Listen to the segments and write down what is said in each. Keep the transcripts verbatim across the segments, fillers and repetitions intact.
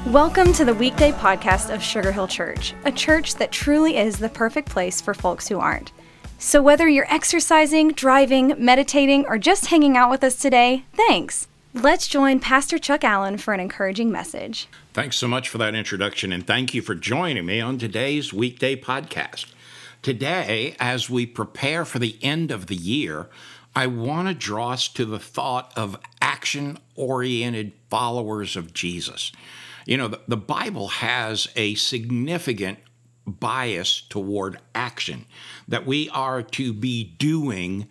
Welcome to the weekday podcast of Sugar Hill Church, a church that truly is the perfect place for folks who aren't. So whether you're exercising, driving, meditating, or just hanging out with us today, thanks. Let's join Pastor Chuck Allen for an encouraging message. Thanks so much for that introduction, and thank you for joining me on today's weekday podcast. Today, as we prepare for the end of the year, I want to draw us to the thought of action-oriented followers of Jesus. You know, the, the Bible has a significant bias toward action, that we are to be doing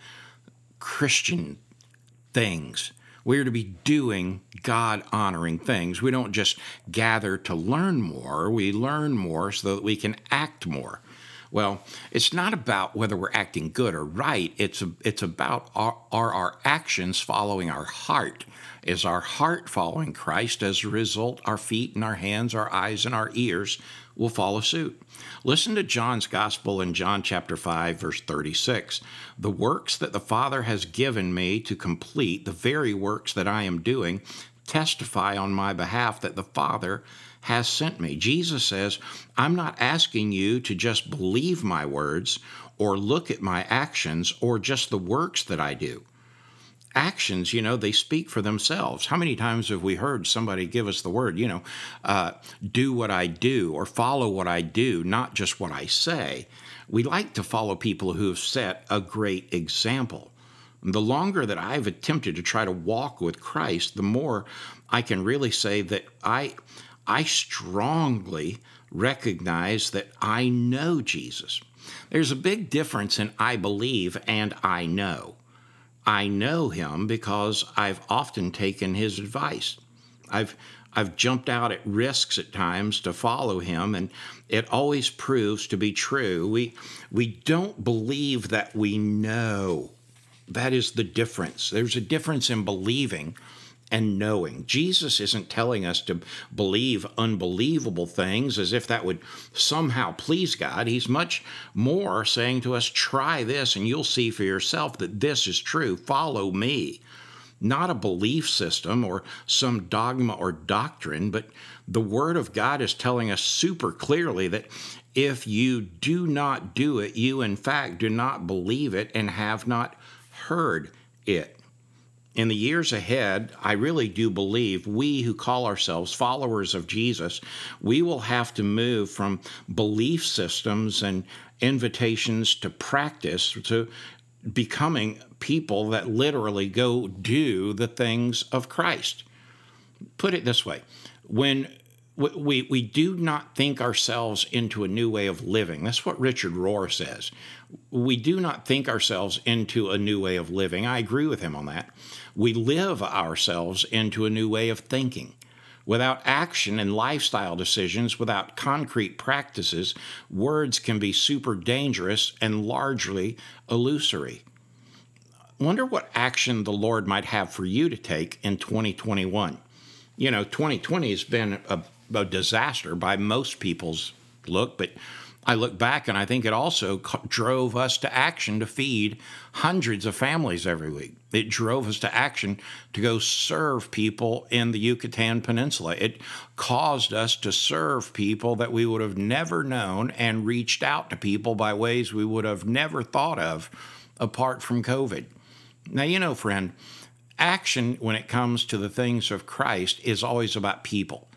Christian things. We're to be doing God-honoring things. We don't just gather to learn more. We learn more so that we can act more. Well, it's not about whether we're acting good or right. It's a, it's about are, are our actions following our heart? Is our heart following Christ? As a result, our feet and our hands, our eyes and our ears will follow suit. Listen to John's Gospel in John chapter five, verse thirty-six. The works that the Father has given me to complete, the very works that I am doing, testify on my behalf that the Father has sent me. Jesus says, I'm not asking you to just believe my words or look at my actions or just the works that I do. Actions, you know, they speak for themselves. How many times have we heard somebody give us the word, you know, uh, do what I do or follow what I do, not just what I say? We like to follow people who have set a great example. The longer that I've attempted to try to walk with Christ, the more I can really say that I, I strongly recognize that I know Jesus. There's a big difference in I believe and I know. I know him because I've often taken his advice. I've I've jumped out at risks at times to follow him, and it always proves to be true. We we don't believe that we know. That is the difference. There's a difference in believing and knowing. Jesus isn't telling us to believe unbelievable things as if that would somehow please God. He's much more saying to us, try this and you'll see for yourself that this is true. Follow me. Not a belief system or some dogma or doctrine, but the Word of God is telling us super clearly that if you do not do it, you in fact do not believe it and have not heard it. In the years ahead, I really do believe we who call ourselves followers of Jesus, we will have to move from belief systems and invitations to practice to becoming people that literally go do the things of Christ. Put it this way, when we, we do not think ourselves into a new way of living. That's what Richard Rohr says. We do not think ourselves into a new way of living. I agree with him on that. We live ourselves into a new way of thinking. Without action and lifestyle decisions, without concrete practices, words can be super dangerous and largely illusory. Wonder what action the Lord might have for you to take in twenty twenty-one. You know, twenty twenty has been a, a disaster by most people's look, but I look back and I think it also drove us to action to feed hundreds of families every week. It drove us to action to go serve people in the Yucatan Peninsula. It caused us to serve people that we would have never known and reached out to people by ways we would have never thought of apart from COVID. Now, you know, friend, action when it comes to the things of Christ is always about people.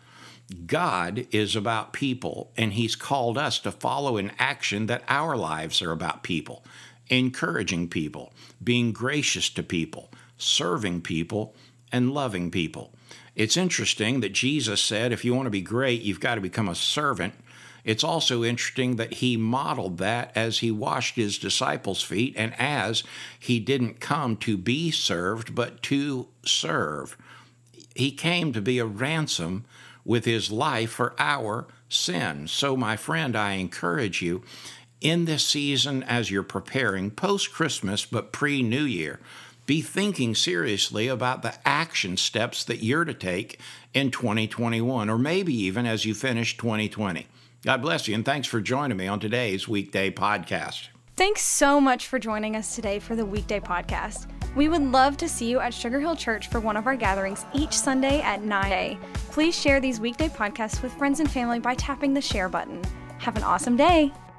God is about people, and he's called us to follow in action that our lives are about people, encouraging people, being gracious to people, serving people, and loving people. It's interesting that Jesus said, if you want to be great, you've got to become a servant. It's also interesting that he modeled that as he washed his disciples' feet and as he didn't come to be served, but to serve. He came to be a ransom with his life for our sin. So, my friend, I encourage you in this season as you're preparing post-Christmas but pre-New Year, be thinking seriously about the action steps that you're to take in twenty twenty-one, or maybe even as you finish twenty twenty. God bless you, and thanks for joining me on today's weekday podcast. Thanks so much for joining us today for the weekday podcast. We would love to see you at Sugar Hill Church for one of our gatherings each Sunday at nine a.m. Please share these weekday podcasts with friends and family by tapping the share button. Have an awesome day.